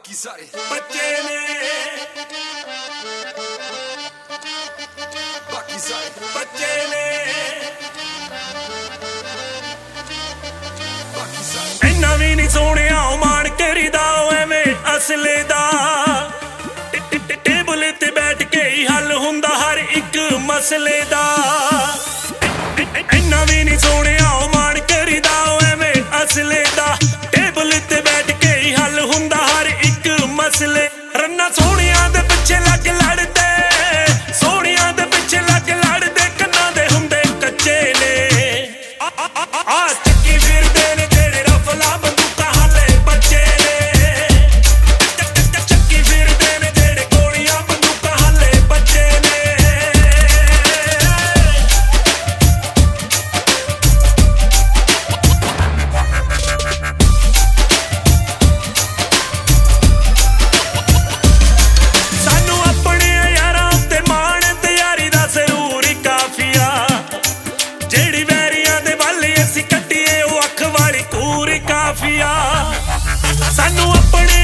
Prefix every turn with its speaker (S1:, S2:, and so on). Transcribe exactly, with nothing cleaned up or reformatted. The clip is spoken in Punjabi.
S1: ਬਾਕੀ ਸਾਰੇ ਬੱਚੇ ਨੇ ਬਾਕੀ ਸਾਰੇ ਬੱਚੇ ਨੇ ਬਾਕੀ ਸਾਰੇ ਇੰਨਾ ਵੀ ਨਹੀਂ ਸੋਹਣਿਆ ਉਹ ਮਾਣ ਕਰੀਦਾ ਐਵੇਂ ਅਸਲੇ ਦਾ ਟੇਬਲ ਤੇ ਬੈਠ ਕੇ ਹੀ ਹੱਲ ਹੁੰਦਾ ਹਰ ਇੱਕ ਮਸਲੇ ਦਾ ਇੰਨਾ ਵੀ ਨਹੀਂ ਸੋਹਣਿਆ ਉਹ ਮਾਣ ਕਰੀਦਾ ਐਵੇਂ ਅਸਲੇ ਦਾ ਟੇਬਲ ਤੇ ਬੈਠ ਕੇ ਹੀ ਹੱਲ ਹੁੰਦਾ ਹਰ ਇੱਕ ਮਸਲੇ ਰੰਨਾ ਸੋਹਣਿਆਂ ਦੇ ਪਿੱਛੇ ਲੱਗ ਲੜਦੇ ਸੋਹਣਿਆਂ ਦੇ ਪਿੱਛੇ ਲੱਗ ਲੜਦੇ ਕੰਨਾਂ ਦੇ ਹੁੰਦੇ ਕੱਚੇ ਨੇ ਆ ਚੱਕੀ ਫਿਰਦੇ ਨੇ ਜਿਹੜੇ ਰਫਲਾ ਬੰਦੂਕਾਂ ਹਾਲੇ ਬੱਚੇ ਨੇ ਚੱਕੀ ਫਿਰਦੇ ਨੇ ਜਿਹੜੇ ਗੋਲੀਆਂ ਬੰਦੂਕਾਂ ਹਾਲੇ ਬੱਚੇ ਨੇ ਸਾਨੂੰ ਆਪਣੇ ਯਾਰਾਂ ਤੇ ਮਾਣ ਤਿਆਰੀ ਦਾ ਜ਼ਰੂਰ ਕਾਫੀਆ ਜਿਹੜੀ ਵੈਰੀਆਂ ਦੇ ਵੱਲ ਅਸੀਂ ਕੱਟੀਏ ਉਹ ਅੱਖ ਵਾਲੀ ਕੂਰ ਕਾਫੀਆ ਸਾਨੂੰ ਆਪਣੇ